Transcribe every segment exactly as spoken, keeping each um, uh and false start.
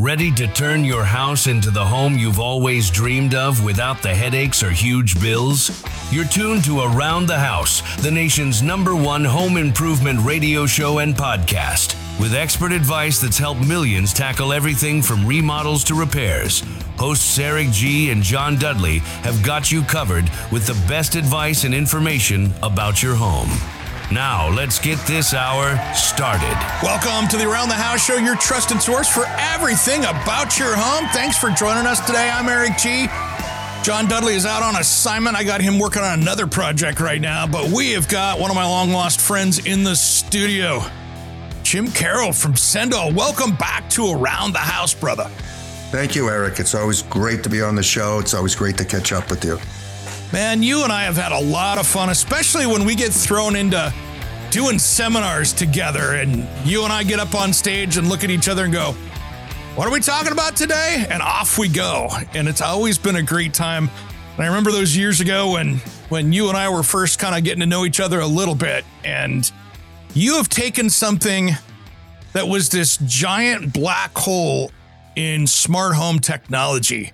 Ready to turn your house into the home you've always dreamed of without the headaches or huge bills? You're tuned to Around the House, the nation's number one home improvement radio show and podcast, with expert advice that's helped millions tackle everything from remodels to repairs. Hosts Eric G. and John Dudley have got you covered with the best advice and information about your home. Now, let's get this hour started. Welcome to the Around the House Show, your trusted source for everything about your home. Thanks for joining us today. I'm Eric G. John Dudley is out on assignment. I got him working on another project right now, but we have got one of my long-lost friends in the studio, Jim Carroll from Sendo. Welcome back to Around the House, brother. Thank you, Eric. It's always great to be on the show. It's always great to catch up with you. Man, you and I have had a lot of fun, especially when we get thrown into doing seminars together and you and I get up on stage and look at each other and go, what are we talking about today? And off we go. And it's always been a great time. And I remember those years ago when, when you and I were first kind of getting to know each other a little bit. And you have taken something that was this giant black hole in smart home technology,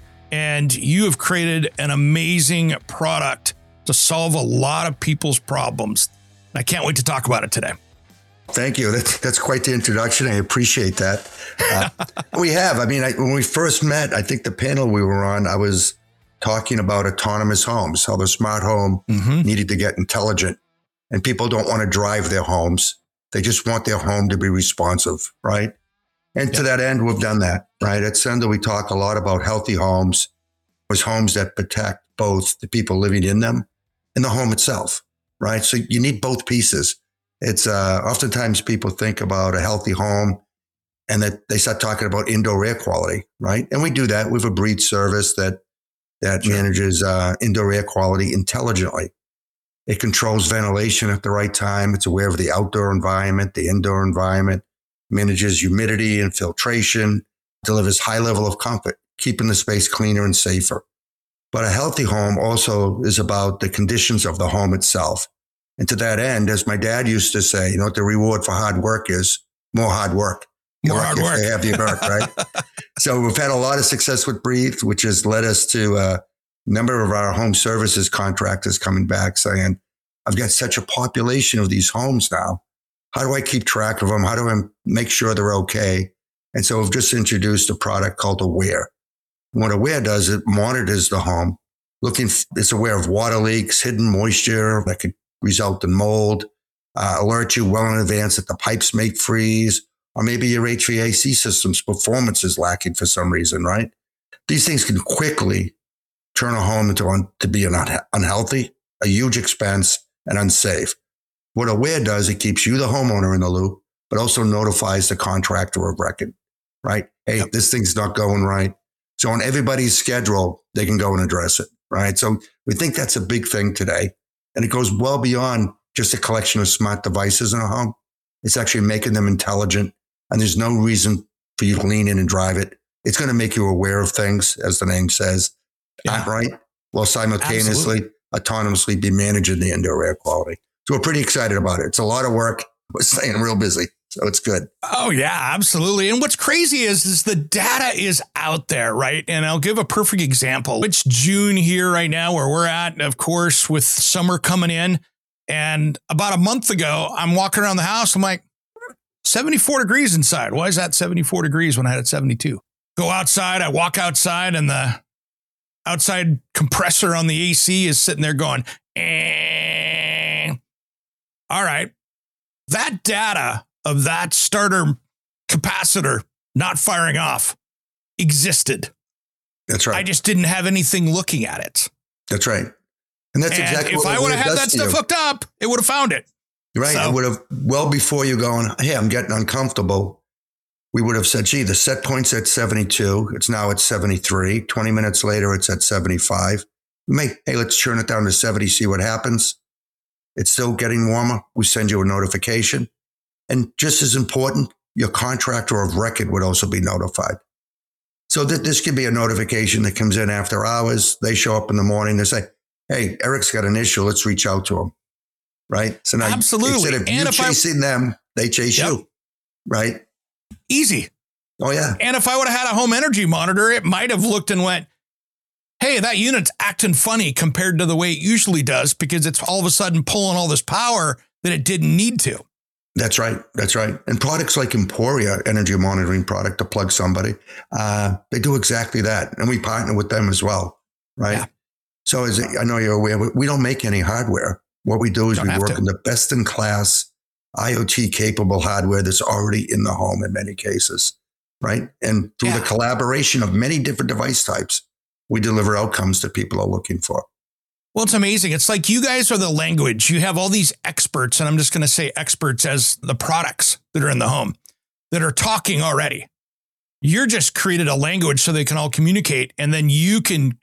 and you have created an amazing product to solve a lot of people's problems. I can't wait to talk about it today. Thank you. That's, that's quite the introduction. I appreciate that. Uh, we have. I mean, I, when we first met, I think the panel we were on, I was talking about autonomous homes, how the smart home mm-hmm. needed to get intelligent. And people don't want to drive their homes. They just want their home to be responsive, right? And yep. to that end, we've done that, right? At Sendo, we talk a lot about healthy homes, was homes that protect both the people living in them and the home itself, right? So you need both pieces. It's uh, oftentimes people think about a healthy home and that they start talking about indoor air quality, right? And we do that. We have a breed service that that sure. manages uh, indoor air quality intelligently. It controls ventilation at the right time. It's aware of the outdoor environment, the indoor environment, manages humidity and filtration, delivers high level of comfort, keeping the space cleaner and safer. But a healthy home also is about the conditions of the home itself. And to that end, as my dad used to say, you know what the reward for hard work is? More hard work. More hard work. They have your work, right? So we've had a lot of success with Breathe, which has led us to a number of our home services contractors coming back saying, I've got such a population of these homes now. How do I keep track of them? How do I make sure they're okay? And so we've just introduced a product called Aware. And what Aware does, it monitors the home, looking, it's aware of water leaks, hidden moisture that could result in mold, uh, alert you well in advance that the pipes may freeze, or maybe your H V A C system's performance is lacking for some reason, right? These things can quickly turn a home into un- to be an un- unhealthy, a huge expense, and unsafe. What Aware does, it keeps you, the homeowner, in the loop, but also notifies the contractor of record, right? Hey, yep. this thing's not going right. So on everybody's schedule, they can go and address it, right? So we think that's a big thing today. And it goes well beyond just a collection of smart devices in a home. It's actually making them intelligent. And there's no reason for you to lean in and drive it. It's going to make you aware of things, as the name says, yeah. not right, while simultaneously, Absolutely. autonomously be managing the indoor air quality. So we're pretty excited about it. It's a lot of work. We're staying real busy, so it's good. Oh, yeah, absolutely. And what's crazy is, is the data is out there, right? And I'll give a perfect example. It's June here right now where we're at, of course, with summer coming in. And about a month ago, I'm walking around the house. I'm like, seventy-four degrees inside. Why is that seventy-four degrees when I had it seventy-two? Go outside. I walk outside and the outside compressor on the A C is sitting there going, eh. All right, that data of that starter capacitor not firing off existed. That's right. I just didn't have anything looking at it. That's right. And that's and exactly if what I would have had that stuff you. hooked up, it would have found it. Right. So, it would have, well before you going, hey, I'm getting uncomfortable. We would have said, gee, the set point's at seventy-two. It's now at seventy-three. twenty minutes later, it's at seventy-five. We may, hey, let's turn it down to seventy, see what happens. It's still getting warmer. We send you a notification. And just as important, your contractor of record would also be notified. So th- this could be a notification that comes in after hours. They show up in the morning. They say, hey, Eric's got an issue. Let's reach out to him. Right? So now Absolutely. instead of and you if chasing I, them, they chase yep. you. Right? Easy. Oh, yeah. And if I would have had a home energy monitor, it might have looked and went, hey, that unit's acting funny compared to the way it usually does because it's all of a sudden pulling all this power that it didn't need to. That's right. That's right. And products like Emporia, energy monitoring product, to plug somebody, uh, they do exactly that. And we partner with them as well. Right. Yeah. So as I know you're aware, we don't make any hardware. What we do is we work in the best in class IoT capable hardware that's already in the home in many cases. Right. And through yeah. the collaboration of many different device types, we deliver outcomes that people are looking for. Well, it's amazing. It's like you guys are the language. You have all these experts, and I'm just going to say experts as the products that are in the home that are talking already. You're just created a language so they can all communicate, and then you can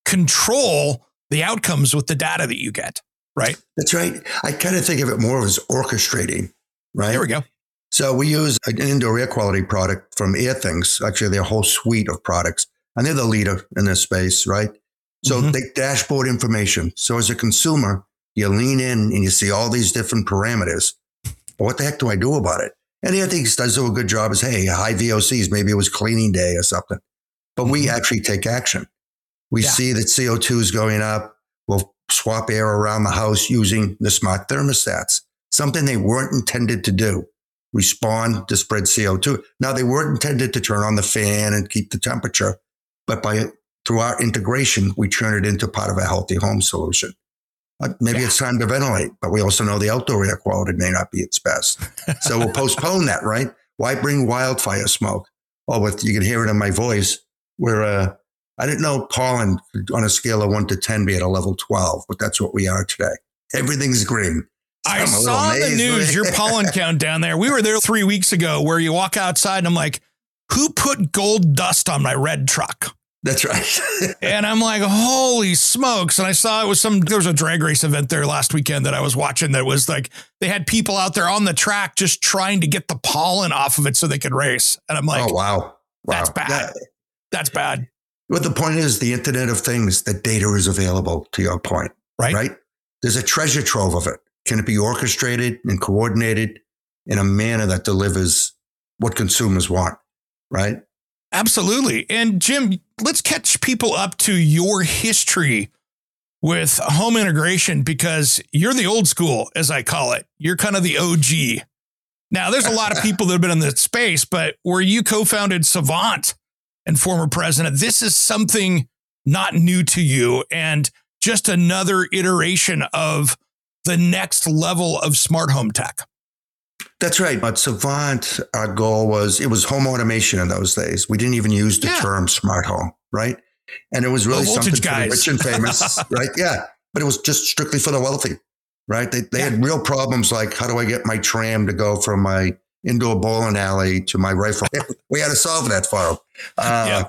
control the outcomes with the data that you get, right? That's right. I kind of think of it more as orchestrating, right? There we go. So we use an indoor air quality product from AirThings, actually their whole suite of products, and they're the leader in this space, right? So mm-hmm. they dashboard information. So as a consumer, you lean in and you see all these different parameters. But what the heck do I do about it? And AirThings does do a good job as, hey, high V O Cs, maybe it was cleaning day or something. But we actually take action. We yeah. see that C O two is going up. We'll swap air around the house using the smart thermostats, something they weren't intended to do, respond to spread C O two. Now, they weren't intended to turn on the fan and keep the temperature, but by through our integration, we turn it into part of a healthy home solution. Uh, maybe yeah. it's time to ventilate, but we also know the outdoor air quality may not be its best. So we'll postpone that, right? Why bring wildfire smoke? Oh, with you can hear it in my voice. Where uh, I didn't know pollen on a scale of one to ten be at a level twelve, but that's what we are today. Everything's green. So I saw the news, your pollen count down there. We were there three weeks ago where you walk outside and I'm like, who put gold dust on my red truck? That's right. And I'm like, holy smokes. And I saw it was some, there was a drag race event there last weekend that I was watching that was like, they had people out there on the track just trying to get the pollen off of it so they could race. And I'm like, oh, wow. wow. That's bad. That, that's bad. But the point is the Internet of Things, the data is available to your point, right? Right? There's a treasure trove of it. Can it be orchestrated and coordinated in a manner that delivers what consumers want, right? Absolutely. And Jim, let's catch people up to your history with home integration because you're the old school, as I call it. You're kind of the O G. Now, there's a lot of people that have been in the space, but where you co-founded Savant and former president, this is something not new to you and just another iteration of the next level of smart home tech. That's right. At Savant, our goal was, it was home automation in those days. We didn't even use the yeah. term smart home, right? And it was really something guys. for the rich and famous, right? Yeah. But it was just strictly for the wealthy, right? They, they yeah. had real problems like, how do I get my tram to go from my indoor bowling alley to my rifle? We had to solve that for them. Uh, yeah.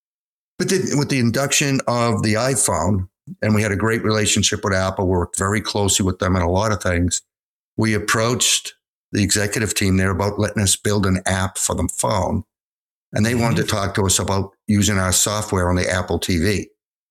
But then with the induction of the iPhone, and we had a great relationship with Apple, worked very closely with them in a lot of things. We approached the executive team there about letting us build an app for the phone. And they mm-hmm. wanted to talk to us about using our software on the Apple T V.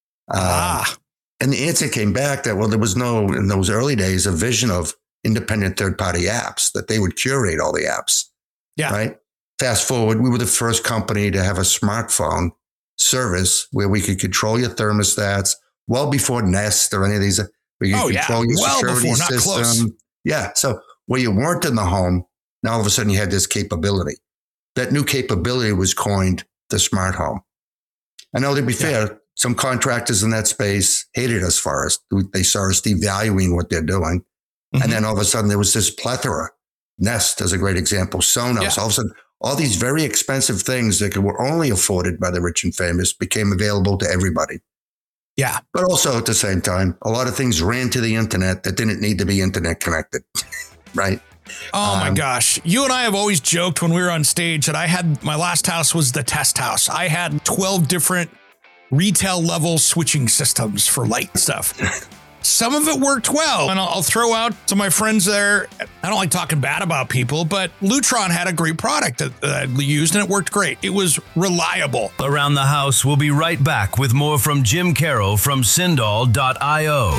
Ah. Um, and the answer came back that, well, there was no, in those early days, a vision of independent third-party apps, that they would curate all the apps. Yeah. Right. Fast forward, we were the first company to have a smartphone service where we could control your thermostats well before Nest or any of these. We could oh, control yeah. your well security before, not system. Close. Yeah. So where you weren't in the home, now all of a sudden you had this capability. That new capability was coined the smart home. I know, to be fair, yeah. some contractors in that space hated us for us. They saw us devaluing what they're doing. Mm-hmm. And then all of a sudden there was this plethora. Nest is a great example. Sonos, yeah. all of a sudden, all these very expensive things that were only afforded by the rich and famous became available to everybody. Yeah. But also at the same time, a lot of things ran to the internet that didn't need to be internet connected. Right. Oh, um, my gosh. You and I have always joked when we were on stage that I had, my last house was the test house. I had twelve different retail level switching systems for light stuff. Some of it worked well. And I'll, I'll throw out to my friends there. I don't like talking bad about people, but Lutron had a great product that, that I used and it worked great. It was reliable. Around the House, we'll be right back with more from Jim Carroll from Sindall dot io.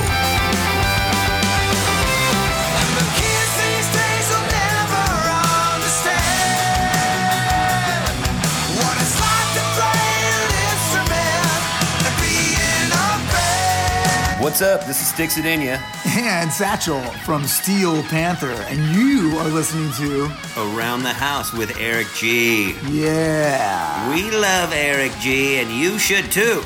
what's up? This is Sticks It In Ya. And Satchel from Steel Panther. And you are listening to Around the House with Eric G. Yeah. We love Eric G, and you should too.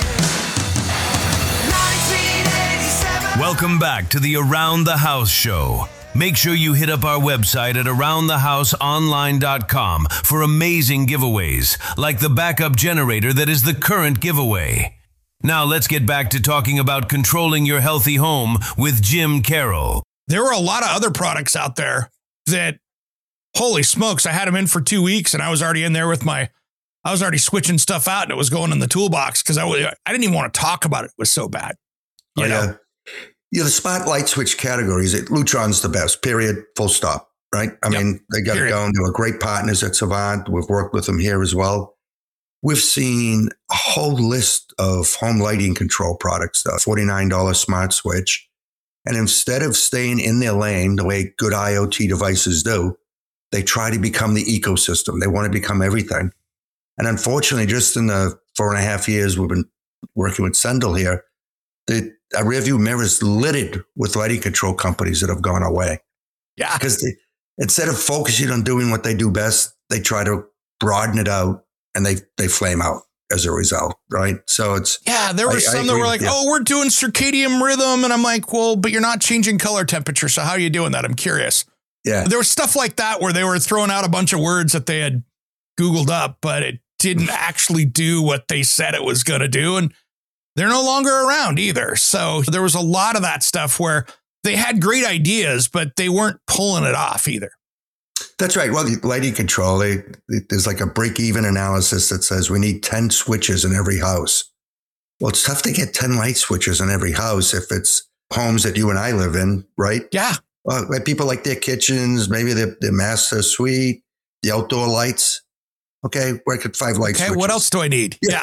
Welcome back to the Around the House show. Make sure you hit up our website at around the house online dot com for amazing giveaways, like the backup generator that is the current giveaway. Now let's get back to talking about controlling your healthy home with Jim Carroll. There were a lot of other products out there that, holy smokes, I had them in for two weeks and I was already in there with my, I was already switching stuff out and it was going in the toolbox because I, I didn't even want to talk about it. It was so bad. You oh, know? Yeah. Yeah, the spotlight switch categories, it, Lutron's the best, period, full stop, right? I yep. mean, they got period. It going. They were great partners at Savant. We've worked with them here as well. We've seen a whole list of home lighting control products, the forty-nine dollars smart switch. And instead of staying in their lane the way good I O T devices do, they try to become the ecosystem. They want to become everything. And unfortunately, just in the four and a half years we've been working with Sendle here, the our rearview mirror is littered with lighting control companies that have gone away. Yeah. Because they, instead of focusing on doing what they do best, they try to broaden it out and they, they flame out as a result, right? So it's... Yeah, there were I, some I that were like, oh, we're doing circadian rhythm. And I'm like, well, but you're not changing color temperature. So how are you doing that? I'm curious. Yeah. There was stuff like that where they were throwing out a bunch of words that they had Googled up, but it didn't actually do what they said it was going to do. And they're no longer around either. So there was a lot of that stuff where they had great ideas, but they weren't pulling it off either. That's right. Well, lighting control, they, there's like a break-even analysis that says we need ten switches in every house. Well, it's tough to get ten light switches in every house if it's homes that you and I live in, right? Yeah. Well, people like their kitchens, maybe their, their master suite, the outdoor lights. Okay, where could five lights? Okay, switches. What else do I need? Yeah.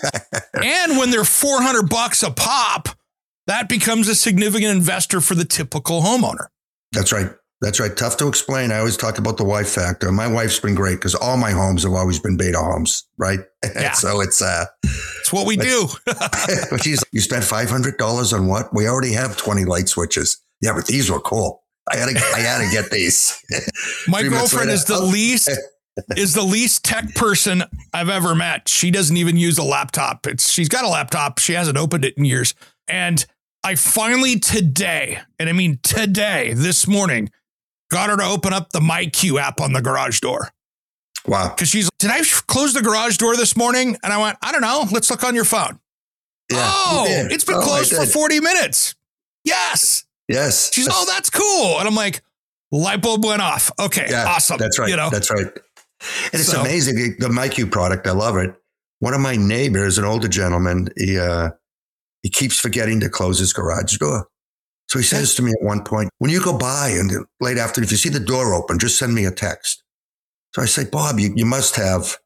And when they're four hundred bucks a pop, that becomes a significant investor for the typical homeowner. That's right. That's right. Tough to explain. I always talk about the wife factor. My wife's been great because all my homes have always been beta homes, right? Yeah. So it's uh, it's what we do. Geez, you spent five hundred dollars on what? We already have twenty light switches. Yeah, but these were cool. I had to, I had to get these. My girlfriend is the least. is the least tech person I've ever met. She doesn't even use a laptop. It's she's got a laptop. She hasn't opened it in years. And I finally today, and I mean today, this morning, got her to open up the MyQ app on the garage door. Wow. Because she's, did I close the garage door this morning? And I went, I don't know. Let's look on your phone. Yeah, oh, it's been oh, closed for forty minutes. Yes. Yes. She's, oh, that's cool. And I'm like, light bulb went off. Okay, yeah, awesome. That's right. You know? That's right. And it's so amazing. The MyQ product, I love it. One of my neighbors, an older gentleman, he uh, he keeps forgetting to close his garage door. So he says to me at one point, when you go by and late after, if you see the door open, just send me a text. So I say, Bob, you, you must have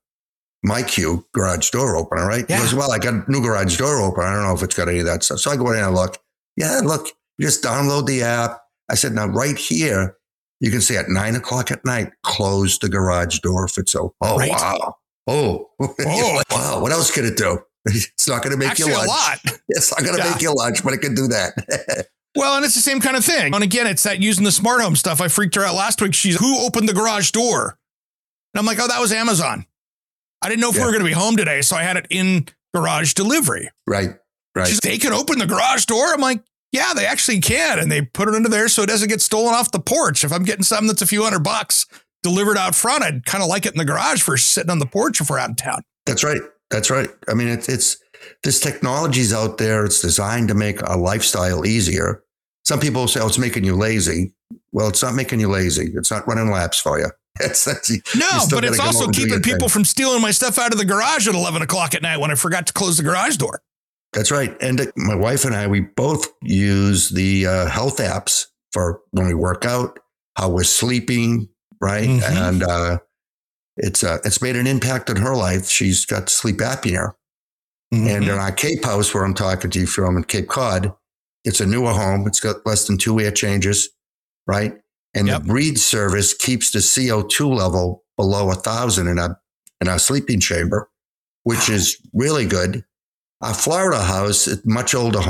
MyQ garage door opener, right? Yeah. He goes, well, I got a new garage door opener. I don't know if it's got any of that stuff. So I go in and look. Yeah, look, you just download the app. I said, now right here, you can see at nine o'clock at night, close the garage door if it's open. Oh, right. Wow. Oh, oh. Wow. What else can it do? It's not going to make Actually, you lunch. a lot. It's not going to yeah. make you lunch, but it can do that. Well, and it's the same kind of thing. And again, it's that using the smart home stuff. I freaked her out last week. She's, who opened the garage door? And I'm like, oh, that was Amazon. I didn't know if yeah. we were going to be home today, so I had it in garage delivery. Right, right. She's, they can open the garage door? I'm like, yeah, they actually can. And they put it into there so it doesn't get stolen off the porch. If I'm getting something that's a few hundred bucks delivered out front, I'd kind of like it in the garage for sitting on the porch if we're out in town. That's right. That's right. I mean, it's, it's this technology's out there. It's designed to make a lifestyle easier. Some people say, oh, it's making you lazy. Well, it's not making you lazy. It's not running laps for you. It's, that's, no, but it's also keeping people thing. from stealing my stuff out of the garage at eleven o'clock at night when I forgot to close the garage door. That's right. And my wife and I, we both use the uh, health apps for when we work out, how we're sleeping, right? Mm-hmm. And uh, it's uh, it's made an impact on her life. She's got sleep apnea. Mm-hmm. And in our Cape house, where I'm talking to you from in Cape Cod, it's a newer home. It's got less than two air changes, right? And yep. the Breed service keeps the C O two level below a thousand in our, in our sleeping chamber, which is really good. Our Florida house, a much older home,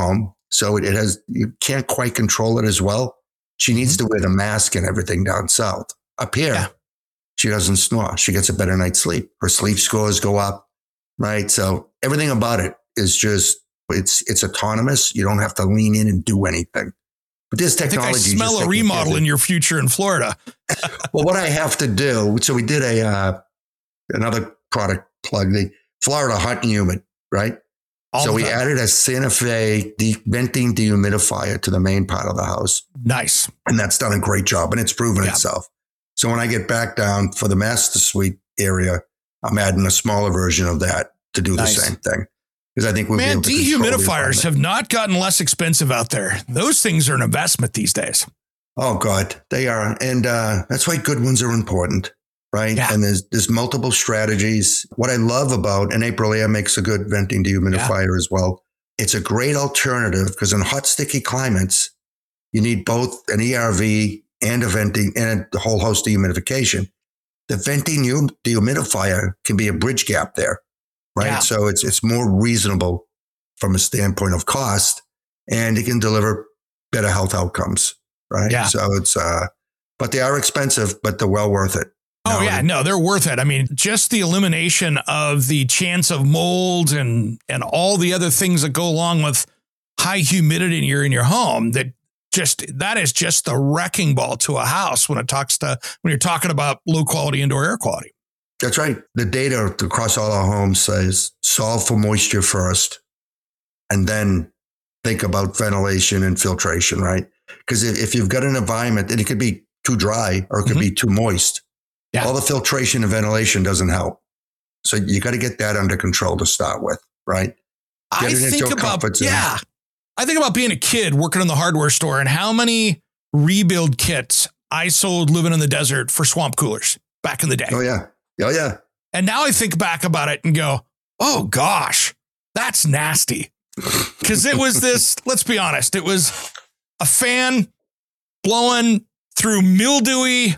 So it, it has, you can't quite control it as well. She needs mm-hmm. to wear the mask and everything down south. Up here, yeah. she doesn't snore. She gets a better night's sleep. Her sleep scores go up, right? So everything about it is just, it's it's autonomous. You don't have to lean in and do anything. But this technology. I think I smell a remodel in your future in Florida. Well, what I have to do, so we did a uh, another product plug, the Florida Hot and Humid, right? All so we time. added a Santa Fe de- venting dehumidifier to the main part of the house. Nice. And that's done a great job, and it's proven yeah. itself. So when I get back down for the master suite area, I'm adding a smaller version of that to do nice. the same thing. Because I think we'll Man, be able to dehumidifiers have not gotten less expensive out there. Those things are an investment these days. Oh, God, they are. And uh, that's why good ones are important. Right. Yeah. And there's there's multiple strategies. What I love about, and Aprilaire makes a good venting dehumidifier yeah. as well. It's a great alternative because in hot, sticky climates, you need both an E R V and a venting and a whole host of humidification. The venting dehumidifier can be a bridge gap there. Right. Yeah. So it's it's more reasonable from a standpoint of cost, and it can deliver better health outcomes. Right. Yeah. So it's uh, but they are expensive, but they're well worth it. Oh, yeah. No, they're worth it. I mean, just the elimination of the chance of mold and and all the other things that go along with high humidity in your in your home, that just that is just the wrecking ball to a house when it talks to when you're talking about low quality indoor air quality. That's right. The data across all our homes says solve for moisture first and then think about ventilation and filtration, right? Because if, if you've got an environment, and it could be too dry or it could mm-hmm. be too moist. Yeah. All the filtration and ventilation doesn't help. So you got to get that under control to start with, right? Get I think about, yeah. I think about being a kid working in the hardware store and how many rebuild kits I sold living in the desert for swamp coolers back in the day. Oh, yeah. Oh, yeah. And now I think back about it and go, oh, gosh, that's nasty. Because it was this, let's be honest, it was a fan blowing through mildewy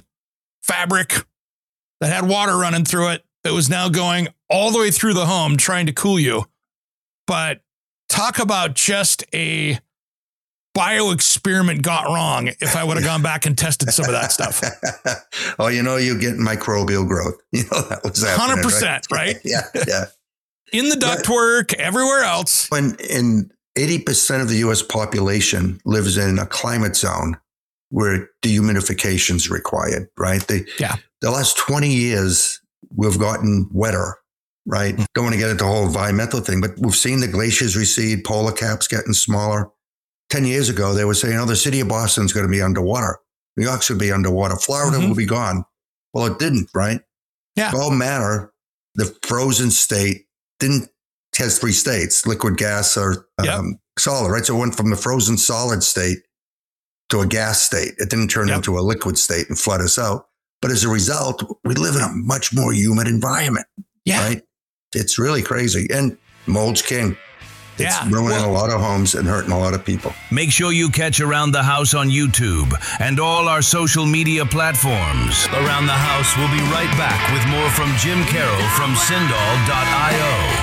fabric that had water running through it, that was now going all the way through the home trying to cool you. But talk about just a bio experiment got wrong if I would have gone back and tested some of that stuff. Oh, you know, you get microbial growth. You know, that was happening, one hundred percent, right? right? Yeah, yeah. In the ductwork, yeah. everywhere else. When in eighty percent of the U S population lives in a climate zone where dehumidification is required, right? They, yeah. The last twenty years, we've gotten wetter, right? Mm-hmm. Don't want to get into the whole environmental thing, but we've seen the glaciers recede, polar caps getting smaller. ten years ago, they were saying, oh, the city of Boston's going to be underwater. New York should be underwater. Florida mm-hmm. will be gone. Well, it didn't, right? Yeah. It all matter. The frozen state didn't has three states, liquid, gas, or um, yep. solid, right? So it went from the frozen solid state to a gas state. It didn't turn yep. into a liquid state and flood us out. But as a result, we live in a much more humid environment. Yeah. Right? It's really crazy. And mold's king. It's yeah. ruining well, a lot of homes and hurting a lot of people. Make sure you catch Around the House on YouTube and all our social media platforms. Around the House will be right back with more from Jim Carroll from Sindall dot io.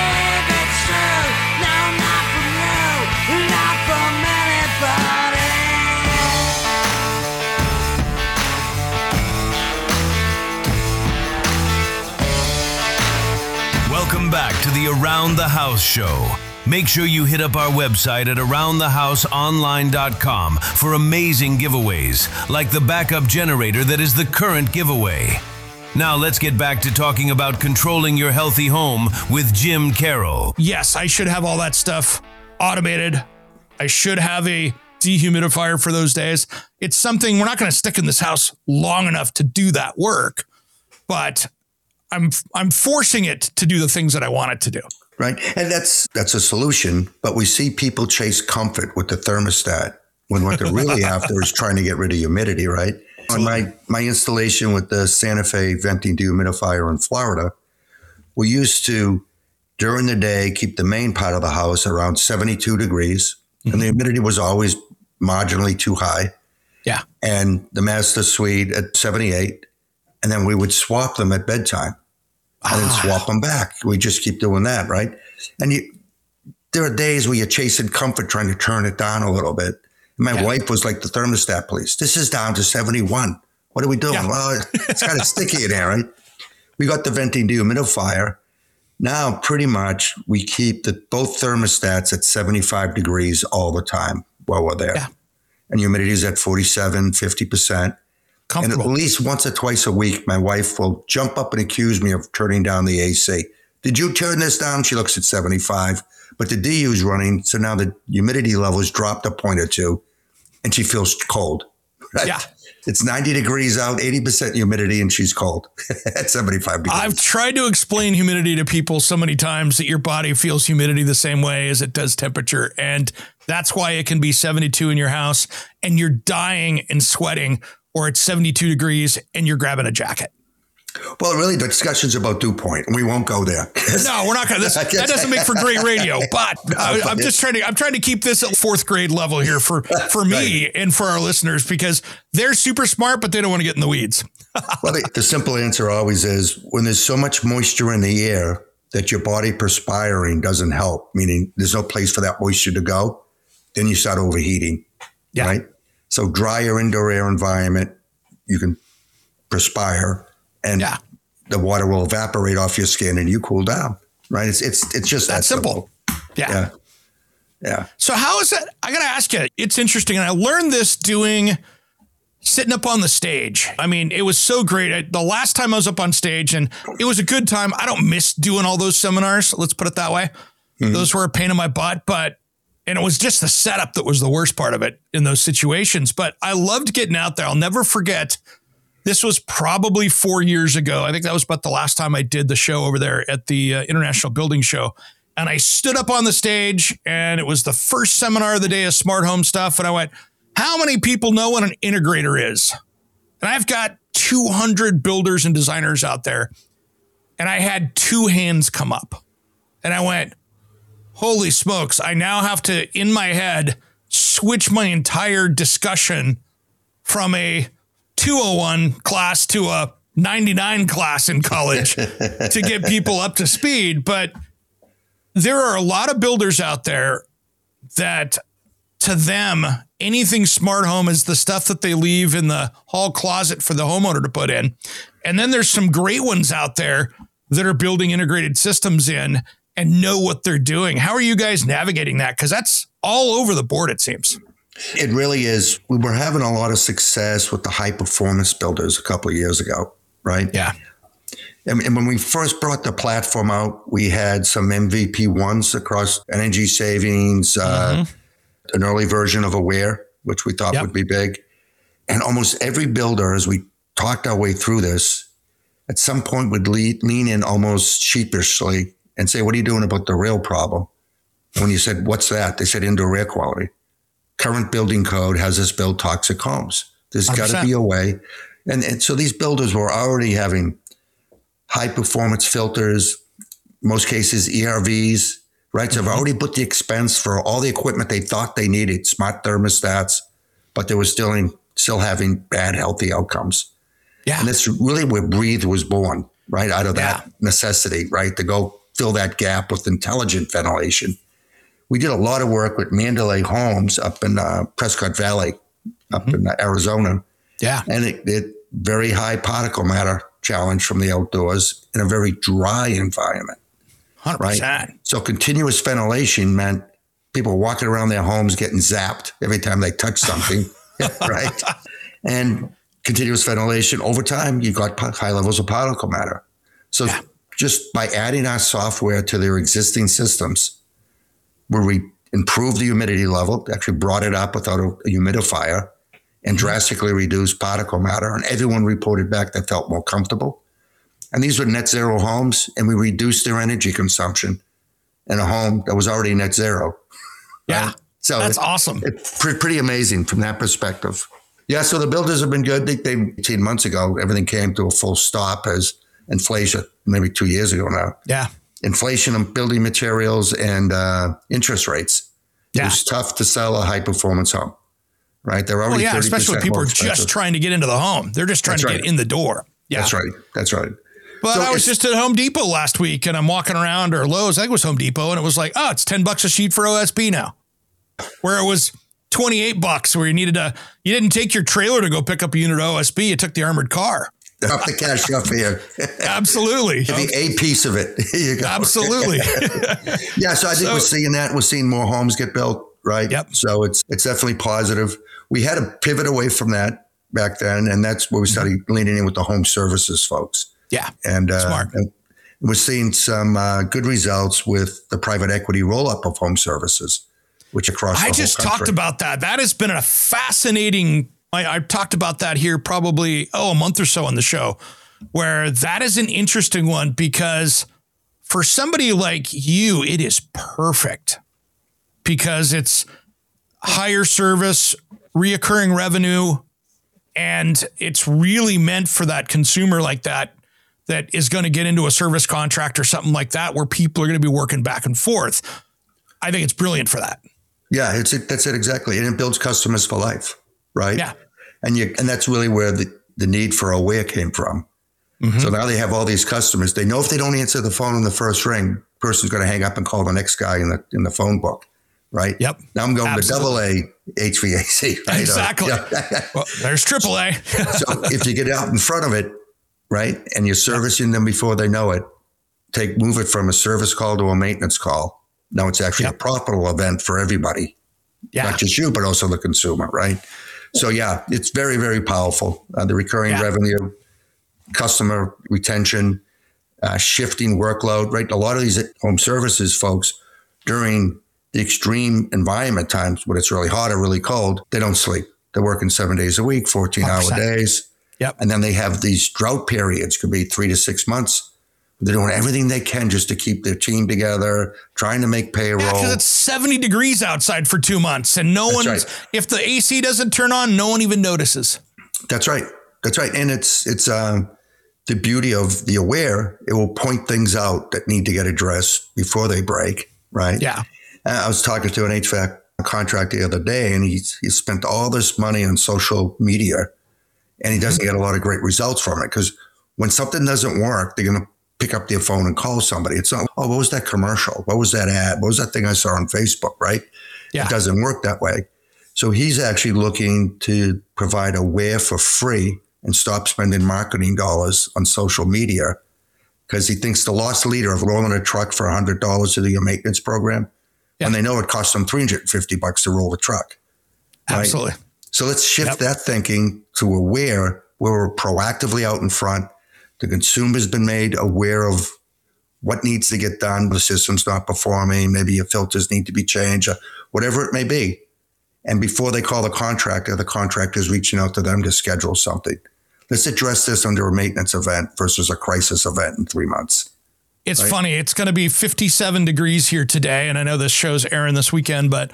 Welcome back to the Around the House show. Make sure you hit up our website at around the house online dot com for amazing giveaways, like the backup generator that is the current giveaway. Now let's get back to talking about controlling your healthy home with Jim Carroll. Yes, I should have all that stuff automated. I should have a dehumidifier for those days. It's something, we're not going to stick in this house long enough to do that work, but I'm I'm forcing it to do the things that I want it to do. Right. And that's that's a solution. But we see people chase comfort with the thermostat when what they're really after is trying to get rid of humidity. Right. On my, my installation with the Santa Fe venting dehumidifier in Florida, we used to, during the day, keep the main part of the house around seventy-two degrees. Mm-hmm. And the humidity was always marginally too high. Yeah. And the master suite at seventy-eight. And then we would swap them at bedtime and then ah. swap them back. We just keep doing that, right? And you, there are days where you're chasing comfort, trying to turn it down a little bit. And my yeah. wife was like the thermostat police. This is down to seventy-one. What are we doing? Yeah. Well, it's kind of sticky in there, right? We got the venting dehumidifier. Now, pretty much, we keep the both thermostats at seventy-five degrees all the time while we're there. Yeah. And humidity is at forty-seven, fifty percent. And at least once or twice a week, my wife will jump up and accuse me of turning down the A C. Did you turn this down? She looks at seventy-five, but the D U is running. So now the humidity level has dropped a point or two and she feels cold. Right? Yeah. It's ninety degrees out, eighty percent humidity, and she's cold at seventy-five degrees. I've tried to explain humidity to people so many times that your body feels humidity the same way as it does temperature. And that's why it can be seventy-two in your house and you're dying and sweating, or it's seventy-two degrees and you're grabbing a jacket. Well, really, the discussion's about dew point, and we won't go there. No, we're not going to. That doesn't make for great radio. But I, I'm just trying to. I'm trying to keep this at fourth grade level here for for me right. and for our listeners, because they're super smart, but they don't want to get in the weeds. Well, the, the simple answer always is when there's so much moisture in the air that your body perspiring doesn't help. Meaning, there's no place for that moisture to go. Then you start overheating. Yeah. Right. So drier indoor air environment, you can perspire. And yeah. the water will evaporate off your skin and you cool down, right? It's it's it's just that simple. simple. Yeah. yeah. Yeah. So how is that? I got to ask you, it's interesting. And I learned this doing, sitting up on the stage. I mean, it was so great. I, the last time I was up on stage, and it was a good time. I don't miss doing all those seminars. Let's put it that way. Mm-hmm. Those were a pain in my butt, but, and it was just the setup that was the worst part of it in those situations. But I loved getting out there. I'll never forget. This was probably four years ago. I think that was about the last time I did the show over there at the uh, International Building Show. And I stood up on the stage, and it was the first seminar of the day of smart home stuff. And I went, how many people know what an integrator is? And I've got two hundred builders and designers out there. And I had two hands come up. And I went, holy smokes. I now have to, in my head, switch my entire discussion from a two oh one class to a ninety-nine class in college to get people up to speed. But there are a lot of builders out there that, to them, anything smart home is the stuff that they leave in the hall closet for the homeowner to put in. And then there's some great ones out there that are building integrated systems in and know what they're doing. How are you guys navigating that? Because that's all over the board, it seems. It really is. We were having a lot of success with the high performance builders a couple of years ago, right? Yeah. And, and when we first brought the platform out, we had some M V P ones across energy savings, mm-hmm. uh, an early version of Aware, which we thought yep. would be big. And almost every builder, as we talked our way through this, at some point would lead, lean in almost sheepishly and say, what are you doing about the real problem? And when you said, what's that? They said indoor air quality. Current building code has us build toxic homes. There's got to be a way. And, and so these builders were already having high performance filters, most cases E R Vs, right? So mm-hmm. they've already put the expense for all the equipment they thought they needed, smart thermostats, but they were still in, still having bad healthy outcomes. Yeah. And that's really where Breathe was born, right? Out of that yeah. necessity, right? To go fill that gap with intelligent ventilation. We did a lot of work with Mandalay Homes up in uh, Prescott Valley, up mm-hmm. in uh, Arizona. Yeah. And it, it very high particle matter challenge from the outdoors in a very dry environment. one hundred percent. Right? So continuous ventilation meant people walking around their homes getting zapped every time they touch something, right? And continuous ventilation, over time, you got high levels of particle matter. So yeah. just by adding our software to their existing systems, where we improved the humidity level, actually brought it up without a, a humidifier, and drastically reduced particle matter. And everyone reported back that felt more comfortable. And these were net zero homes, and we reduced their energy consumption in a home that was already net zero. Yeah, right? So that's it, awesome. It's pre- pretty amazing from that perspective. Yeah, so the builders have been good. They, they eighteen months ago, everything came to a full stop as inflation, maybe two years ago now. Yeah. Inflation of building materials and uh, interest rates. Yeah. It was tough to sell a high performance home, right? They're already well, yeah, especially when people are just trying to get into the home. They're just trying That's to right. get in the door. Yeah. That's right. That's right. But So I was it's- just at Home Depot last week and I'm walking around, or Lowe's, I think it was Home Depot, and it was like, oh, it's ten bucks a sheet for O S B now. Where it was twenty-eight bucks, where you needed to, you didn't take your trailer to go pick up a unit of O S B, you took the armored car. Off the cash up here. Absolutely. The A piece of it. Here you go. Absolutely. Yeah, so I think So- we're seeing that. We're seeing more homes get built, right? Yep. So it's it's definitely positive. We had to pivot away from that back then, and that's where we started leaning in with the home services folks. Yeah. And, uh, Smart. and we're seeing some uh, good results with the private equity roll-up of home services, which across the I whole just country. talked about that. That has been a fascinating, I, I've talked about that here probably, oh, a month or so on the show, where that is an interesting one because for somebody like you, it is perfect because it's higher service, reoccurring revenue, and it's really meant for that consumer like that, that is going to get into a service contract or something like that, where people are going to be working back and forth. I think it's brilliant for that. Yeah, it's it, that's it exactly, and it builds customers for life, right? Yeah. and you and that's really where the, the need for Aware came from. Mm-hmm. So now they have all these customers. They know if they don't answer the phone in the first ring, person's going to hang up and call the next guy in the in the phone book, right? Yep. Now I'm going Absolutely. to double A H V A C. Right? Exactly. Uh, yeah. Well, there's triple A. So if you get out in front of it, right, and you're servicing them before they know it, take move it from a service call to a maintenance call. Now it's actually Yep. a profitable event for everybody, Yeah. not just you, but also the consumer, right? So yeah, it's very, very powerful. Uh, the recurring Yeah. revenue, customer retention, uh, shifting workload, right? A lot of these home services folks during the extreme environment times when it's really hot or really cold, they don't sleep. They're working seven days a week, fourteen hour one hundred percent. days. Yep. And then they have these drought periods, could be three to six months. They're doing everything they can just to keep their team together, trying to make payroll. Yeah, because it's seventy degrees outside for two months, and no That's one's. right. If the A C doesn't turn on, no one even notices. That's right. That's right. And it's it's um, the beauty of the Aware. It will point things out that need to get addressed before they break. Right. Yeah. Uh, I was talking to an H V A C contractor the other day, and he's he spent all this money on social media, and he doesn't get a lot of great results from it because when something doesn't work, they're going to pick up their phone and call somebody. It's not, oh, what was that commercial? What was that ad? What was that thing I saw on Facebook? Right. Yeah. It doesn't work that way. So he's actually looking to provide Aware for free and stop spending marketing dollars on social media because he thinks the lost leader of rolling a truck for one hundred dollars to do your maintenance program, Yeah. and they know it costs them three hundred fifty bucks to roll the truck. Right? Absolutely. So let's shift Yep. that thinking to Aware, where we're proactively out in front. The consumer's been made aware of what needs to get done. The system's not performing. Maybe your filters need to be changed, or whatever it may be. And before they call the contractor, the contractor's reaching out to them to schedule something. Let's address this under a maintenance event versus a crisis event in three months. It's Right. funny. It's going to be fifty-seven degrees here today, and I know this show's airing this weekend, but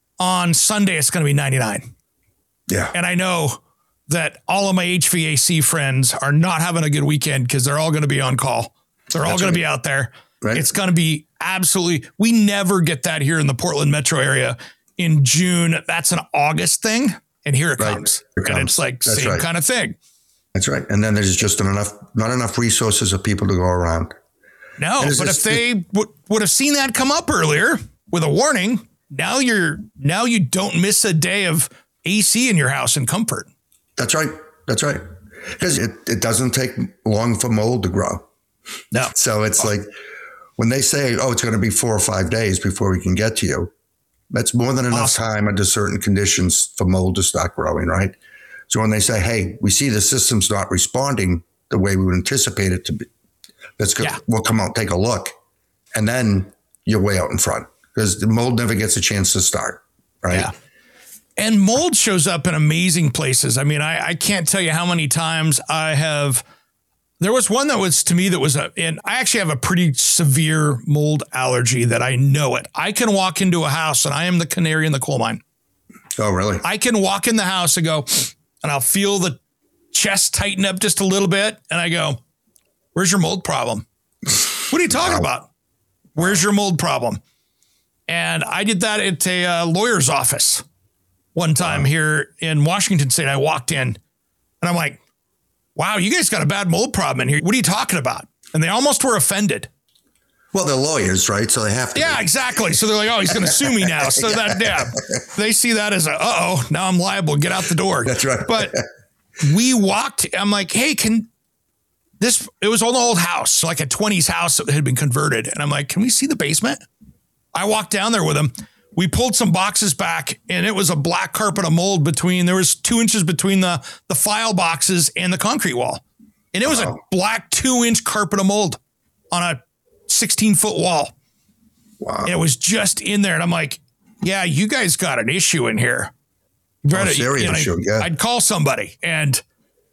on Sunday it's going to be ninety-nine. Yeah. And I know that all of my H V A C friends are not having a good weekend because they're all going to be on call. They're all That's going right. to be out there. Right. It's going to be absolutely, we never get that here in the Portland metro area in June. That's an August thing. And here it Right. comes. Here it And comes. it's like That's same right. kind of thing. That's right. And then there's just enough, not enough resources of people to go around. No, And is but this- if they would would have seen that come up earlier with a warning, now you're, now you don't miss a day of A C in your house in comfort. That's right. That's right. Because it, it doesn't take long for mold to grow. No. So it's like when they say, oh, it's going to be four or five days before we can get to you, that's more than enough Awesome. time under certain conditions for mold to start growing, right? So when they say, hey, we see the system's not responding the way we would anticipate it to be, let's go, Yeah. we'll come out, take a look. And then you're way out in front because the mold never gets a chance to start, right? Yeah. And mold shows up in amazing places. I mean, I, I can't tell you how many times I have. There was one that was to me that was a, and I actually have a pretty severe mold allergy that I know it. I can walk into a house and I am the canary in the coal mine. Oh, really? I can walk in the house and go, and I'll feel the chest tighten up just a little bit. And I go, where's your mold problem? What are you talking Wow. about? Where's your mold problem? And I did that at a uh, lawyer's office one time here in Washington State. I walked in and I'm like, wow, you guys got a bad mold problem in here. What are you talking about? And they almost were offended. Well, they're lawyers, right? So they have to. Yeah, be. exactly. So they're like, oh, he's going to sue me now. So that, yeah, they see that as a, uh-oh, now I'm liable. Get out the door. That's right. But we walked. I'm like, hey, can this, it was on the old house, like a twenties house that had been converted. And I'm like, can we see the basement? I walked down there with him. We pulled some boxes back and it was a black carpet of mold between, there was two inches between the, the file boxes and the concrete wall. And it was wow. a black two inch carpet of mold on a sixteen foot wall. Wow. And it was just in there. And I'm like, yeah, you guys got an issue in here. Oh, serious you know, issue, yeah. I'd call somebody and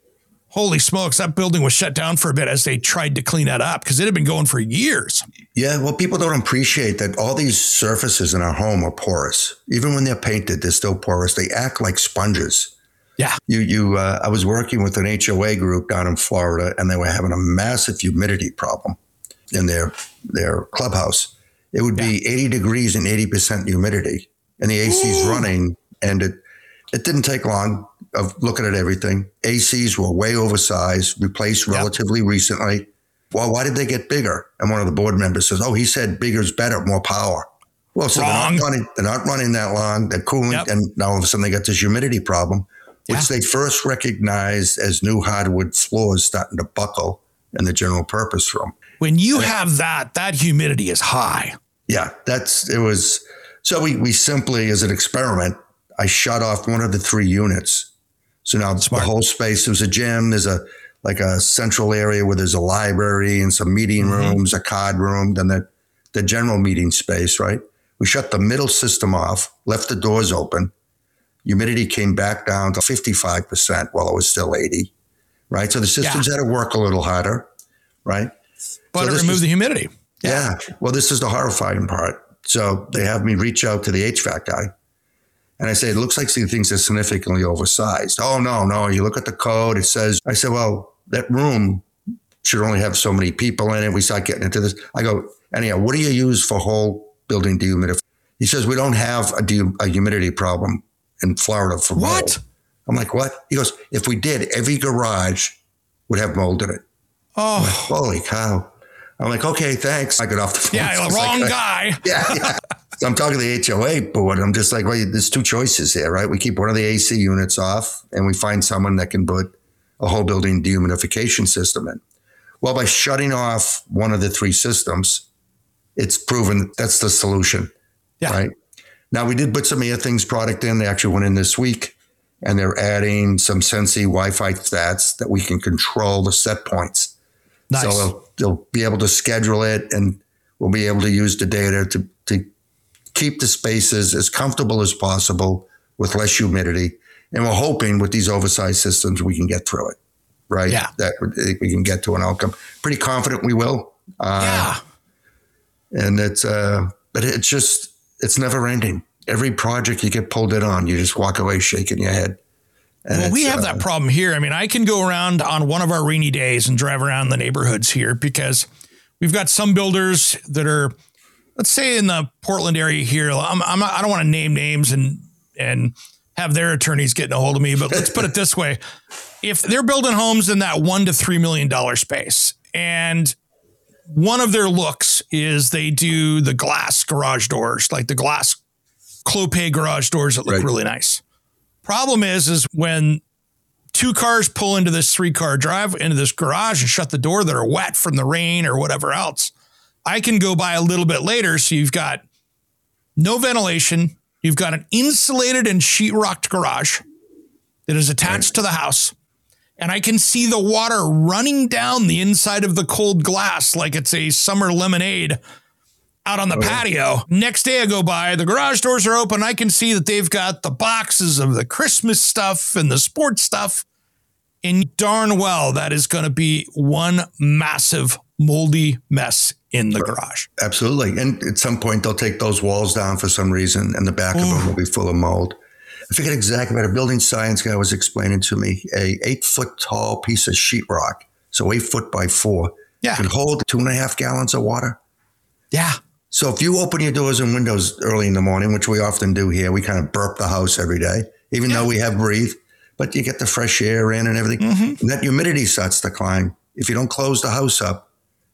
holy smokes, that building was shut down for a bit as they tried to clean that up because it had been going for years. Yeah, well, people don't appreciate that all these surfaces in our home are porous. Even when they're painted, they're still porous. They act like sponges. Yeah. You, you. Uh, I was working with an H O A group down in Florida, and they were having a massive humidity problem in their their clubhouse. It would be yeah. eighty degrees and eighty percent humidity, and the A C's Ooh. running, and it it didn't take long of looking at everything. A Cs were way oversized, replaced yep. relatively recently. Well, why did they get bigger? And one of the board members says, oh, he said bigger's better, more power. Well, so they're not, running, they're not running that long. They're cooling. Yep. And now all of a sudden they got this humidity problem, which yeah. they first recognized as new hardwood floors starting to buckle in the general purpose room. When you and have that, that humidity is high. Yeah, that's, it was, so we, we simply, as an experiment, I shut off one of the three units. So now Smart. the whole space, there's a gym, there's a, like a central area where there's a library and some meeting mm-hmm. rooms, a card room, then the, the general meeting space, right? We shut the middle system off, left the doors open. Humidity came back down to fifty-five percent while it was still eighty, right? So the systems yeah. had to work a little harder, right? But so it removed the humidity. Yeah. yeah. Well, this is the horrifying part. So they have me reach out to the H V A C guy. And I say, it looks like these things are significantly oversized. Oh, no, no. You look at the code. It says, I said, well, that room should only have so many people in it. We start getting into this. I go, anyhow, what do you use for whole building dehumidification? He says, we don't have a, de- a humidity problem in Florida for mold. What? I'm like, what? He goes, if we did, every garage would have mold in it. Oh. Like, holy cow. I'm like, okay, thanks. I got off the phone. Yeah, the wrong like, guy. Yeah, yeah. So I'm talking to the H O A board. I'm just like, well, there's two choices here, right? We keep one of the A C units off and we find someone that can put a whole building dehumidification system in. Well, by shutting off one of the three systems, it's proven that's the solution, yeah. right? Now, we did put some AirThings product in. They actually went in this week, and they're adding some Sensi Wi-Fi stats that we can control the set points. Nice. So they'll, they'll be able to schedule it, and we'll be able to use the data to, to keep the spaces as comfortable as possible with less humidity. And we're hoping with these oversized systems, we can get through it, right? Yeah. That we can get to an outcome. Pretty confident we will. Uh, yeah. And it's, uh, but it's just, it's never ending. Every project you get pulled in on, you just walk away shaking your head. And well, we have uh, that problem here. I mean, I can go around on one of our rainy days and drive around the neighborhoods here because we've got some builders that are, let's say in the Portland area here. I'm, I'm not, I don't want to name names and, and have their attorneys getting a hold of me, but let's put it this way. If they're building homes in that one to three million dollars space, and one of their looks is they do the glass garage doors, like the glass Clopay garage doors that look right. really nice. Problem is, is when two cars pull into this three car drive into this garage and shut the door that are wet from the rain or whatever else, I can go by a little bit later. So you've got no ventilation. You've got an insulated and sheetrocked garage that is attached right. to the house. And I can see the water running down the inside of the cold glass like it's a summer lemonade out on the okay. patio. Next day I go by, the garage doors are open. I can see that they've got the boxes of the Christmas stuff and the sports stuff. And darn well, that is going to be one massive moldy mess in the garage. Absolutely. And at some point they'll take those walls down for some reason and the back Ooh. of them will be full of mold. I forget exactly what a building science guy was explaining to me. A eight foot tall piece of sheetrock, so eight foot by four, yeah. can hold two and a half gallons of water. Yeah. So if you open your doors and windows early in the morning, which we often do here, we kind of burp the house every day, even yeah. though we have breathe, but you get the fresh air in and everything. Mm-hmm. And that humidity starts to climb. If you don't close the house up,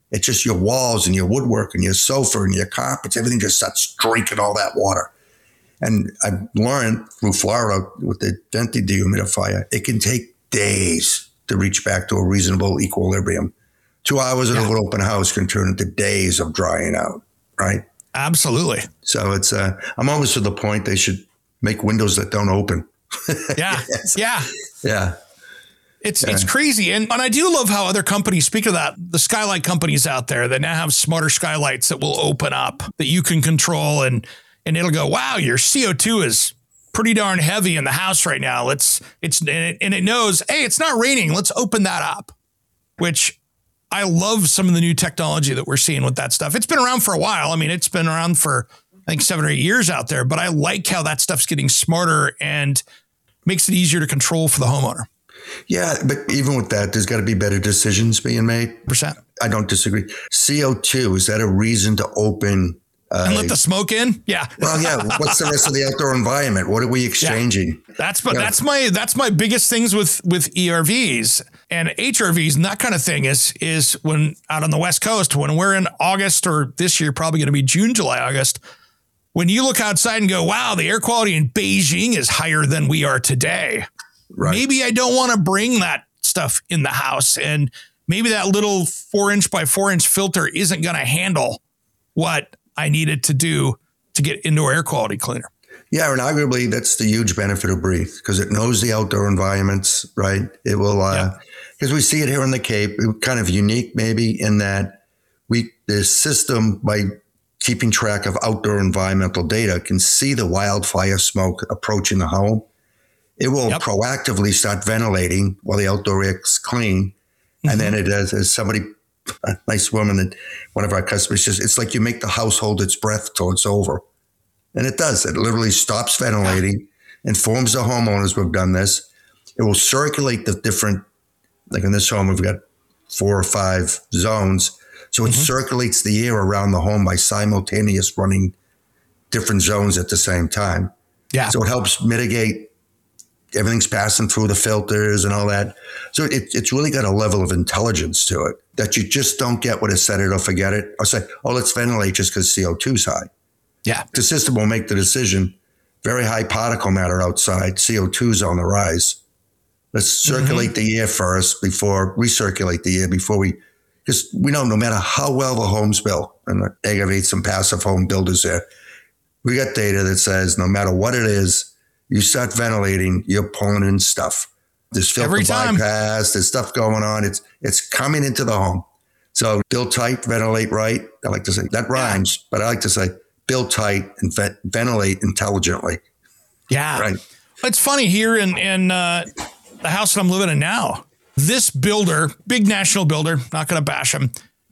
it's just your walls and your woodwork and your sofa and your carpets, everything just starts drinking all that water. And I've learned through Florida with the venti dehumidifier, it can take days to reach back to a reasonable equilibrium. Two hours in yeah. a little open house can turn into days of drying out, right? Absolutely. So it's, uh, I'm almost to the point they should make windows that don't open. Yeah. yes. Yeah. Yeah. It's yeah. it's crazy. And, and I do love how other companies, speak of that, the skylight companies out there that now have smarter skylights that will open up that you can control, and and it'll go, wow, your C O two is pretty darn heavy in the house right now. Let's it's and it, and it knows, hey, it's not raining. Let's open that up, which I love some of the new technology that we're seeing with that stuff. It's been around for a while. I mean, it's been around for, I think, seven or eight years out there, but I like how that stuff's getting smarter and makes it easier to control for the homeowner. Yeah, but even with that, there's got to be better decisions being made. Percent. I don't disagree. C O two, is that a reason to open? Uh, and let the smoke in? Yeah. Well, yeah. What's the rest of the outdoor environment? What are we exchanging? Yeah. That's but yeah. that's my that's my biggest things with with E R Vs and H R Vs and that kind of thing is is when out on the West Coast, when we're in August, or this year probably going to be June, July, August, when you look outside and go, wow, the air quality in Beijing is higher than we are today. Right. Maybe I don't want to bring that stuff in the house, and maybe that little four inch by four inch filter isn't going to handle what I needed to do to get indoor air quality cleaner. Yeah, and arguably that's the huge benefit of Breathe, because it knows the outdoor environments, right? It will, uh, because yeah. we see it here in the Cape, kind of unique maybe in that we, the system, by keeping track of outdoor environmental data, can see the wildfire smoke approaching the home. It will yep. proactively start ventilating while the outdoor air is clean. Mm-hmm. And then it does, as somebody, a nice woman that one of our customers says, it's like you make the house hold its breath till it's over. And it does. It literally stops ventilating, informs the homeowners we've done this. It will circulate the different, like in this home, we've got four or five zones. So it mm-hmm. circulates the air around the home by simultaneous running different zones at the same time. Yeah. So it helps mitigate. Everything's passing through the filters and all that. So it, it's really got a level of intelligence to it that you just don't get with a set it or forget it, or say, oh, let's ventilate just because C O two is high. Yeah. The system will make the decision, very high particle matter outside, C O two is on the rise. Let's circulate mm-hmm. the air first before, recirculate the air before we, because we know no matter how well the home's built, and I aggravate some passive home builders there, we got data that says no matter what it is, you start ventilating, you're pulling in stuff. There's filter bypass, there's stuff going on. It's it's coming into the home. So build tight, ventilate right. I like to say, that rhymes, yeah. but I like to say build tight and ve- ventilate intelligently. Yeah. Right. It's funny here in, in uh, the house that I'm living in now, this builder, big national builder, not going to bash them,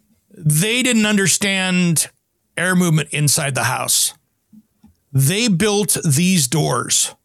they didn't understand air movement inside the house. They built these doors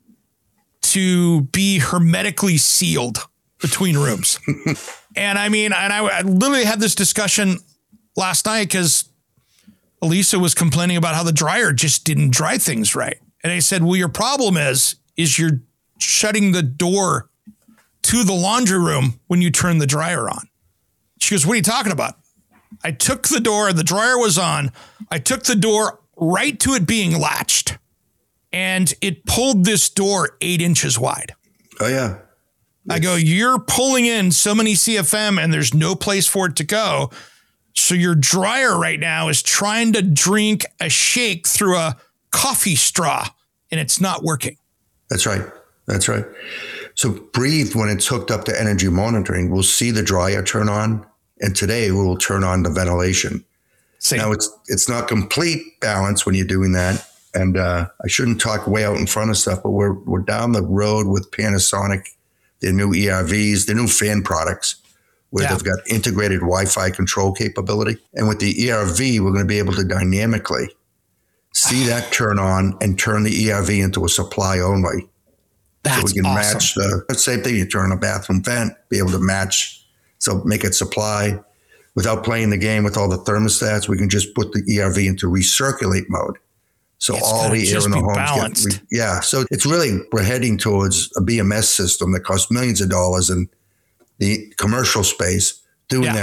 to be hermetically sealed between rooms. And I mean, and I, I literally had this discussion last night because Elisa was complaining about how the dryer just didn't dry things right. And I said, well, your problem is, is you're shutting the door to the laundry room when you turn the dryer on. She goes, what are you talking about? I took the door, the dryer was on. I took the door right to it being latched, and it pulled this door eight inches wide. Oh, yeah. I go, you're pulling in so many C F M and there's no place for it to go. So your dryer right now is trying to drink a shake through a coffee straw, and it's not working. That's right. That's right. So Breathe, when it's hooked up to energy monitoring, we'll see the dryer turn on, and today we will turn on the ventilation. Same. Now, it's it's not complete balance when you're doing that. And uh, I shouldn't talk way out in front of stuff, but we're we're down the road with Panasonic, their new E R Vs, their new fan products, where yeah. they've got integrated Wi-Fi control capability. And with the E R V, we're going to be able to dynamically see that turn on and turn the E R V into a supply only. That's so we can awesome. match the same thing. You turn a bathroom vent, be able to match, so make it supply. Without playing the game with all the thermostats, we can just put the E R V into recirculate mode. So it's all the air in the home gets, re- yeah. So it's really, we're heading towards a B M S system that costs millions of dollars, and the commercial space doing yeah. that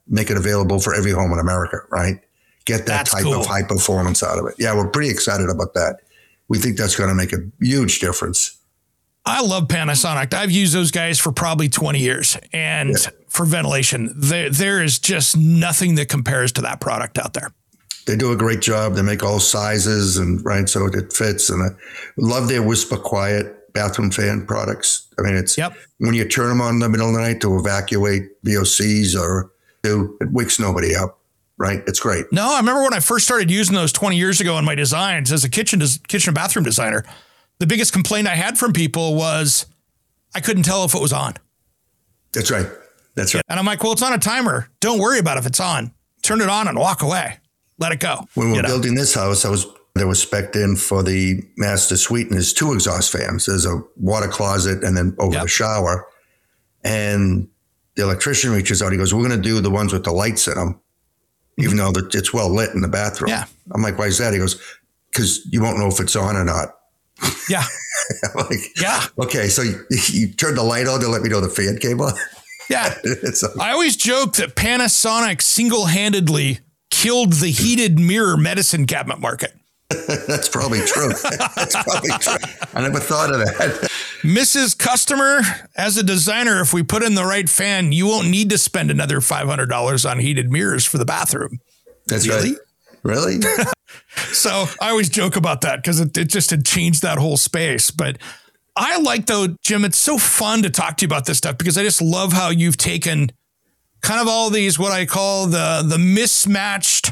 make it available for every home in America, right? Get that That's type cool. of high performance out of it. Yeah, we're pretty excited about that. We think that's going to make a huge difference. I love Panasonic. I've used those guys for probably twenty years. And Yeah. for ventilation, there, there is just nothing that compares to that product out there. They do a great job. They make all sizes and right, so it fits. And I love their Whisper Quiet bathroom fan products. I mean, it's Yep. when you turn them on in the middle of the night to evacuate V O Cs or do, it wakes nobody up, right? It's great. No, I remember when I first started using those twenty years ago in my designs as a kitchen des- kitchen and bathroom designer, the biggest complaint I had from people was I couldn't tell if it was on. That's right. That's right. And I'm like, well, it's on a timer. Don't worry about if it's on. Turn it on and walk away. Let it go. When we You were know? building this house, I was there was spec'd in for the master suite, and there's two exhaust fans. There's a water closet and then over Yep. the shower. And the electrician reaches out. He goes, "We're going to do the ones with the lights in them, even though the, it's well lit in the bathroom." Yeah. I'm like, "Why is that?" He goes, "Because you won't know if it's on or not." Yeah. I'm like, Yeah. okay, so you, you turned the light on to let me know the fan came on. Yeah. It's a- I always joke that Panasonic single-handedly killed the heated mirror medicine cabinet market. that's probably true. That's probably true. I never thought of that. Missus Customer, as a designer, if we put in the right fan, you won't need to spend another five hundred dollars on heated mirrors for the bathroom. That's Really? right. Really? So I always joke about that because it, it just had changed that whole space. But I like, though, Jim, it's so fun to talk to you about this stuff because I just love how you've taken kind of all these, what I call the, the mismatched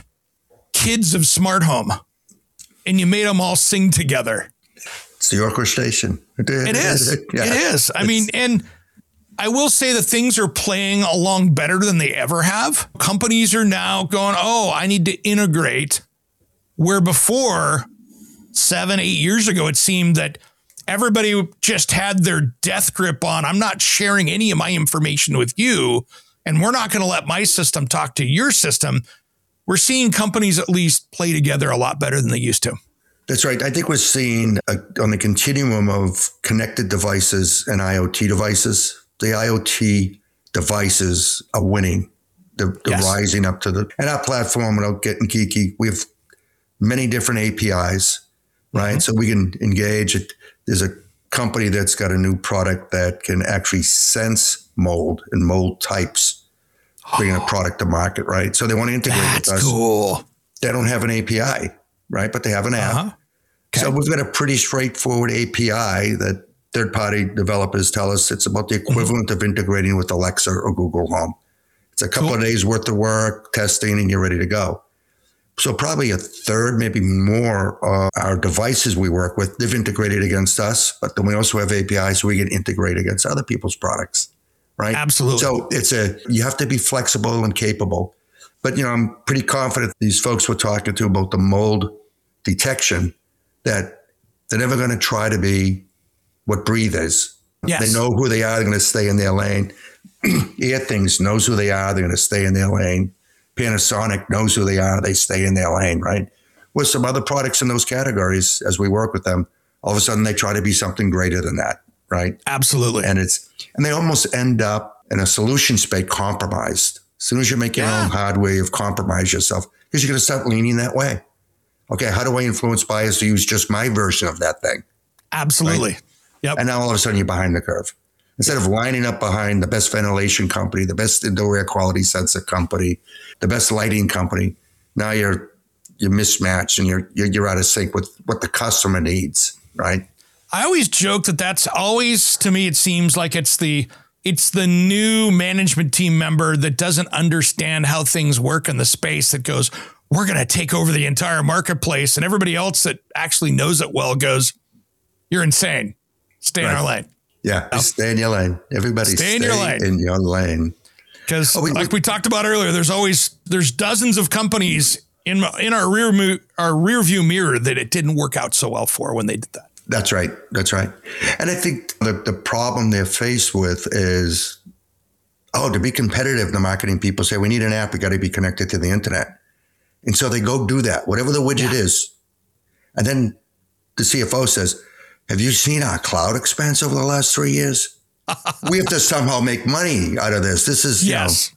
kids of smart home, and you made them all sing together. It's the orchestration. It is. Yeah. It is. I mean, and I will say that things are playing along better than they ever have. Companies are now going, oh, I need to integrate, where before seven, eight years ago, it seemed that everybody just had their death grip on, I'm not sharing any of my information with you, and we're not going to let my system talk to your system. We're seeing companies at least play together a lot better than they used to. That's right. I think we're seeing a, on the continuum of connected devices and IoT devices, the IoT devices are winning. They're, they're Yes. rising up to the, and our platform, without getting geeky, we have many different A P Is, right? So we can engage it. There's a company that's got a new product that can actually sense mold and mold types, bringing a product to market, right? So they want to integrate That's with us. cool. They don't have an A P I, right? But they have an app. Uh-huh. So Okay. we've got a pretty straightforward A P I that third-party developers tell us it's about the equivalent of integrating with Alexa or Google Home. It's a couple Cool. of days worth of work, testing, and you're ready to go. So probably a third, maybe more of our devices we work with, they've integrated against us, but then we also have A P Is so we can integrate against other people's products, right? Absolutely. So it's a, you have to be flexible and capable. But, you know, I'm pretty confident these folks we're talking to about the mold detection that they're never going to try to be what Breathe is. Yes. They know who they are. They're going to stay in their lane. Air Things knows who they are. They're going to stay in their lane. Panasonic knows who they are. They stay in their lane, right? With some other products in those categories, as we work with them, all of a sudden they try to be something greater than that, right? Absolutely. And it's and they almost end up in a solution space compromised. As soon as you make your Yeah. own hardware, you've compromised yourself because you're going to start leaning that way. Okay, how do I influence buyers to use just my version of that thing? Absolutely. Yep. And now all of a sudden you're behind the curve. Instead of lining up behind the best ventilation company, the best indoor air quality sensor company, the best lighting company, now you're you're mismatched and you're you're, you're out of sync with what the customer needs, right? I always joke that that's always, to me, it seems like it's the it's the new management team member that doesn't understand how things work in the space that goes, we're going to take over the entire marketplace. And everybody else that actually knows it well goes, you're insane. Stay in Right. our lane. Yeah, just stay in your lane. Everybody Stay stay, in your lane. in your lane. Because Oh, we- like we talked about earlier, there's always, there's dozens of companies in, in our rear, mu- our rear view mirror that it didn't work out so well for when they did that. That's right. That's right. And I think the, the problem they're faced with is, oh, to be competitive, the marketing people say, we need an app. We got to be connected to the internet. And so they go do that, whatever the widget Yeah. is. And then the C F O says, have you seen our cloud expense over the last three years? We have to somehow make money out of this. This is, Yes. you know,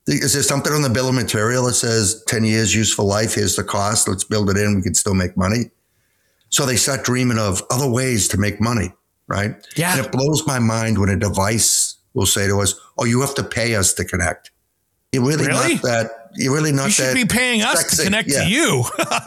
Is there something on the bill of material that says ten years useful life? Here's the cost. Let's build it in. We can still make money. So they start dreaming of other ways to make money, right? Yeah. And it blows my mind when a device will say to us, oh, you have to pay us to connect. You're really, Really? not that. You're really not You should that be paying us sexy. to connect Yeah. to you.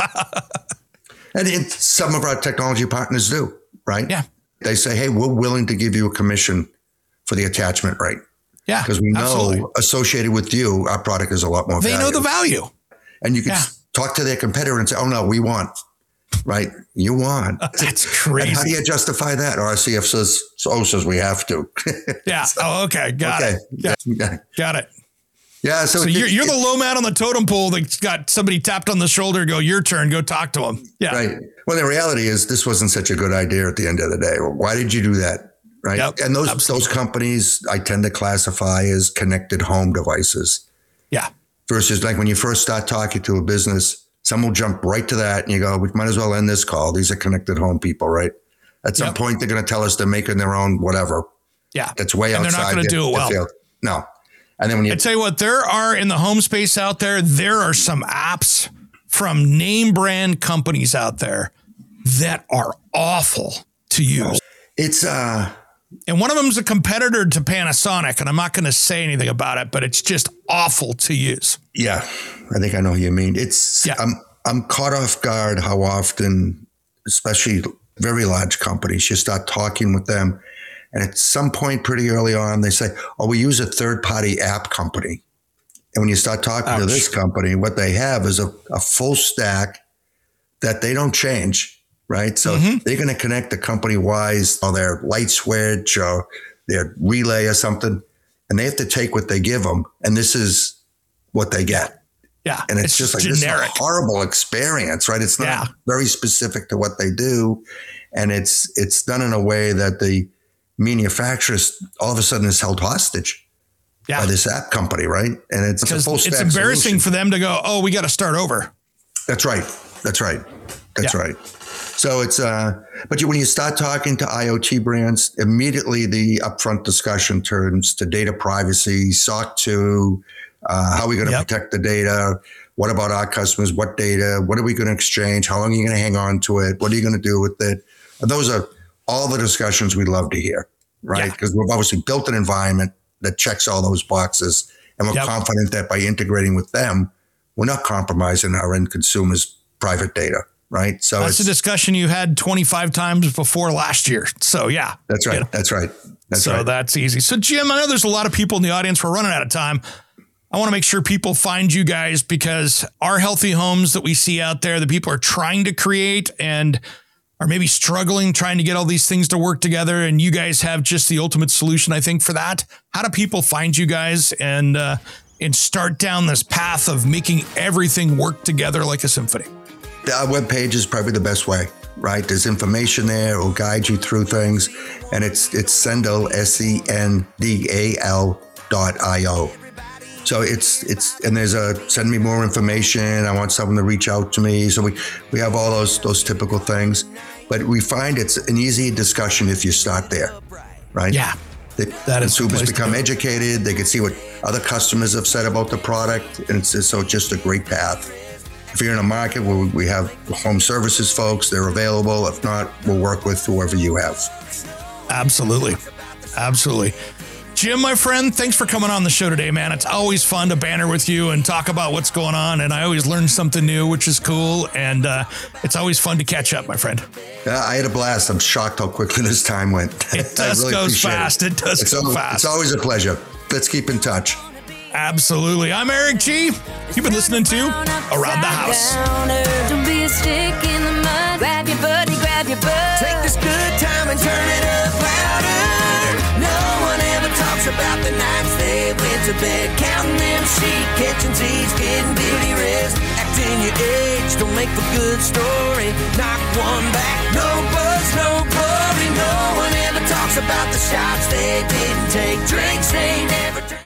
And it, some of our technology partners do, right? Yeah. They say, hey, we're willing to give you a commission for the attachment rate. Yeah. Because we know absolutely. associated with you, our product is a lot more They valuable. know the value. And you can Yeah. talk to their competitor and say, oh, no, we want, right? You want. That's And crazy. how do you justify that? R C F says, oh, says we have to. Yeah. Oh, okay. Got okay. it. Yeah. Yeah. Got it. Yeah. So, So it- you're, you're it- the low man on the totem pole that's got somebody tapped on the shoulder. Go, your turn. Go talk to him. Yeah. Right. Well, the reality is this wasn't such a good idea at the end of the day. Why did you do that? Right. Yep, and those absolutely. those companies I tend to classify as connected home devices Yeah. versus like when you first start talking to a business, some will jump right to that and you go, we might as well end this call. These are connected home people, right? At some Yep. point, they're going to tell us they're making their own whatever. Yeah. That's way And they're outside. not going to their- do it their well. field. No. And then when you I tell you what, there are in the home space out there, there are some apps from name brand companies out there that are awful to use. it's uh And one of them is a competitor to Panasonic, and I'm not going to say anything about it, but it's just awful to use. yeah, I think I know who you mean. It's Yeah. I'm I'm caught off guard how often, especially very large companies, you start talking with them, and at some point pretty early on, they say, "Oh, we use a third-party app company." And when you start talking to Ouch. this company, what they have is a, a full stack that they don't change. Right. So Mm-hmm. they're going to connect the company wise or their light switch or their relay or something. And they have to take what they give them. And this is what they get. Yeah. And it's, just like this is generic. a horrible experience, right? It's not Yeah. very specific to what they do. And it's it's done in a way that the manufacturers all of a sudden is held hostage Yeah. by this app company, right? And it's, it's a Because full it's stack embarrassing solution. for them to go, oh, we got to start over. That's right. That's right. That's Yeah. right. So it's, uh, but you, when you start talking to IoT brands, immediately the upfront discussion turns to data privacy, S O C two, uh, how are we going to Yep. protect the data? What about our customers? What data? What are we going to exchange? How long are you going to hang on to it? What are you going to do with it? And those are all the discussions we love to hear, right? Yeah. Because we've obviously built an environment that checks all those boxes. And we're Yep. confident that by integrating with them, we're not compromising our end consumers' private data, right? So That's a it's, discussion you had twenty-five times before last year. So, yeah. that's right. You know, That's right. That's so right. that's easy. So, Jim, I know there's a lot of people in the audience. We're running out of time. I want to make sure people find you guys because our healthy homes that we see out there, the people are trying to create and are maybe struggling trying to get all these things to work together. And you guys have just the ultimate solution, I think, for that. How do people find you guys and uh, and start down this path of making everything work together like a symphony? Our webpage is probably the best way, right? There's information there. It will guide you through things. And it's it's Sendal, S E N D A L dot I O. So it's, it's, and there's a send me more information. I want someone to reach out to me. So we, we have all those, those typical things, but we find it's an easy discussion if you start there, right? Yeah. The That is the consumers place to become go. educated. They can see what other customers have said about the product. And it's just, so it's just a great path. If you're in a market where we have home services folks, they're available. If not, we'll work with whoever you have. Absolutely. Absolutely. Jim, my friend, thanks for coming on the show today, man. It's always fun to banter with you and talk about what's going on. And I always learn something new, which is cool. And uh, it's always fun to catch up, my friend. Yeah, I had a blast. I'm shocked how quickly this time went. It I does really goes appreciate fast. It does it's go always, fast. It's always a pleasure. Let's keep in touch. Absolutely. I'm Eric G. You've been listening to Around the House. Don't be a stick in the mud. Grab your buddy, grab your bud. Take this good time and turn it up louder. No one ever talks about the nights they went to bed, counting them sheep, catching Z's, getting beauty rest. Acting your age don't make for good story. Knock one back, no buzz, no glory. No one ever talks about the shots they didn't take, drinks they never drank.